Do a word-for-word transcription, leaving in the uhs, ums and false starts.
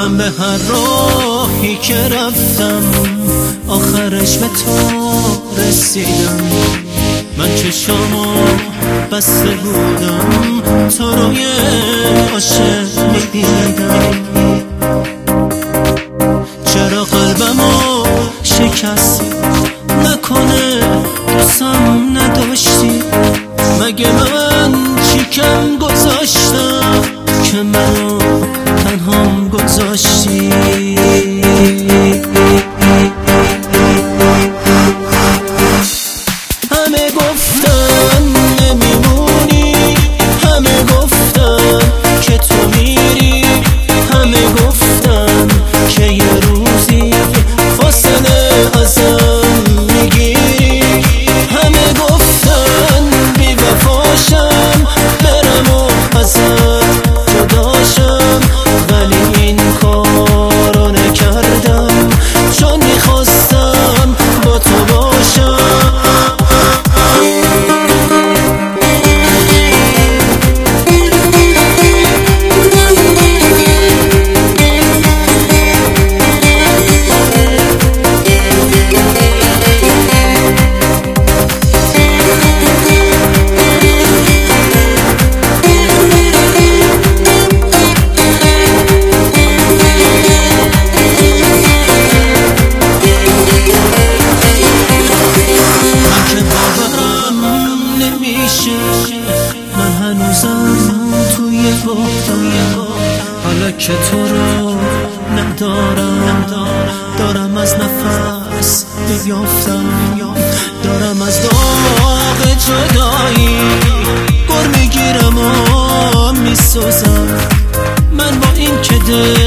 من به هر راهی که رفتم آخرش به تو رسیدم. من چشامو بسته بودم تو روی عاشق میدیدم. چرا قلبمو شکست نکنه دوستم نداشتی؟ مگه من چی کم گذاشتم که منو تنهام گذاشتی؟ همه گفتن نمیمونی، همه گفتن که تو میری، همه گفتن که یه روزی فاصله ازم میگیری، همه گفتن بی وفاشم برم و ازت جداشم، ولی این کارو نکردم چون میخواستم با تو باشم. من هنوزم توی باختم، حالا که تو رو ندارم، دارم از نفس بیافتم، دارم از داغ جدایی گر میگیرم و میسوزم. من با این که